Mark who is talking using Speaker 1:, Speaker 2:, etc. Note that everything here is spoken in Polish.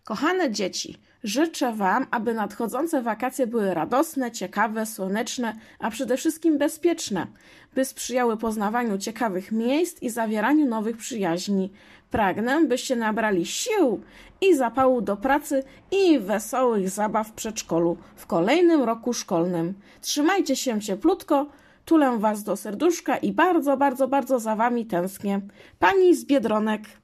Speaker 1: Kochane dzieci, życzę Wam, aby nadchodzące wakacje były radosne, ciekawe, słoneczne, a przede wszystkim bezpieczne, by sprzyjały poznawaniu ciekawych miejsc i zawieraniu nowych przyjaźni. Pragnę, byście nabrali sił i zapału do pracy i wesołych zabaw w przedszkolu w kolejnym roku szkolnym. Trzymajcie się cieplutko, tulę Was do serduszka i bardzo, bardzo, bardzo za Wami tęsknię. Pani z Biedronek.